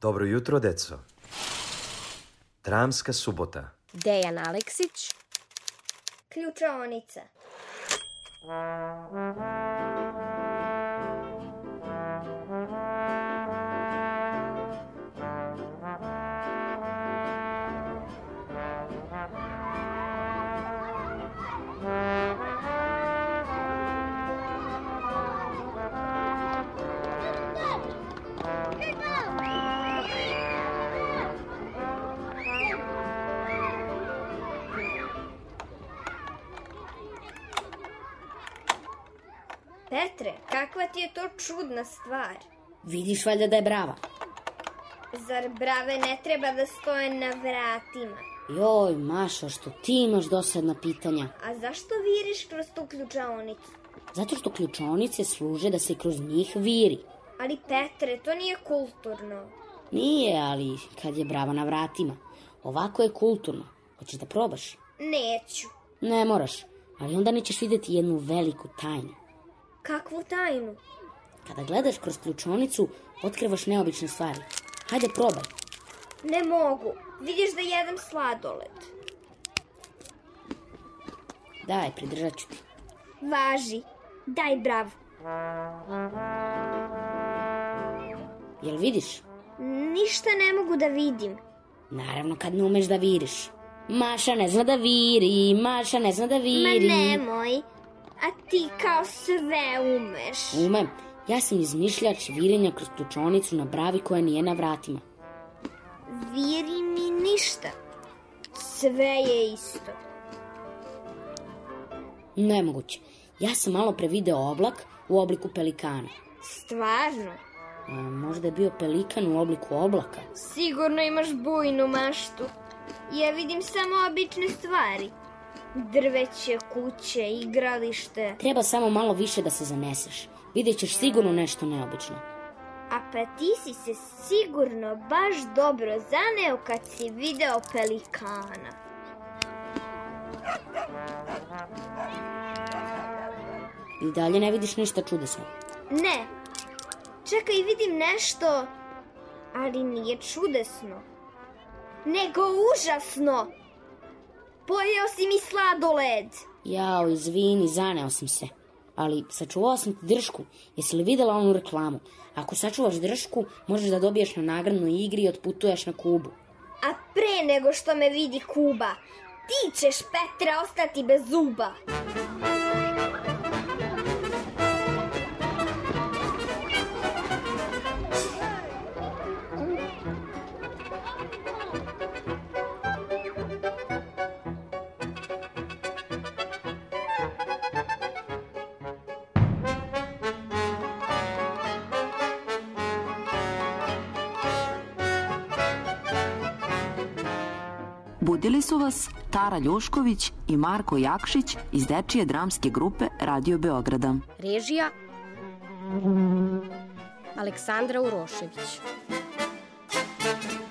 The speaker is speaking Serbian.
Dobro jutro, deco. Dramska subota. Dejan Aleksić. Ključaonica. Petre, kakva ti je to čudna stvar? Vidiš valjda da je brava. Zar brave ne treba da stoje na vratima? Joj, Maša, što ti imaš dosadna pitanja. A zašto viriš kroz tu ključaonicu? Zato što ključaonice služe da se kroz njih viri. Ali Petre, to nije kulturno. Nije, ali kad je brava na vratima. Ovako je kulturno. Hoćeš da probaš? Neću. Ne moraš, ali onda nećeš vidjeti jednu veliku tajnu. Kakvu tajnu? Kada gledaš kroz ključaonicu, otkrivaš neobične stvari. Hajde, probaj. Ne mogu. Vidiš da jedem sladoled. Daj, pridržat ću ti. Važi. Daj bravu. Jel vidiš? Ništa ne mogu da vidim. Naravno kad ne umeš da viriš. Maša ne zna da viri, Maša ne zna da viri. Ma nemoj. A ti kao sve umeš. Umem. Ja sam izmišljač virenja kroz ključaonicu na bravi koja nije na vratima. Viri mi ništa. Sve je isto. Nemoguće. Ja sam malo pre video oblak u obliku pelikana. Stvarno? Možda je bio pelikan u obliku oblaka. Sigurno imaš bujnu maštu. Ja vidim samo obične stvari. Drveće, kuće, igralište. Treba samo malo više da se zaneseš. Vidjet ćeš sigurno nešto neobično. A pa ti si se sigurno baš dobro zaneo kad si video pelikana. I dalje ne vidiš ništa čudesno? Ne. Čekaj, vidim nešto, ali nije čudesno. Nego užasno. Pojeo si mi sladoled. Jao, izvini, zaneo sam se. Ali sačuvao sam ti dršku. Jesi li videla onu reklamu? Ako sačuvaš dršku, možeš da dobiješ na nagradnoj igri i otputuješ na Kubu. A pre nego što me vidi Kuba, ti ćeš, Petre, ostati bez zuba. Budili su vas Tara Ljušković i Marko Jakšić iz dečije dramske grupe Radio Beograda. Režija Aleksandra Urošević.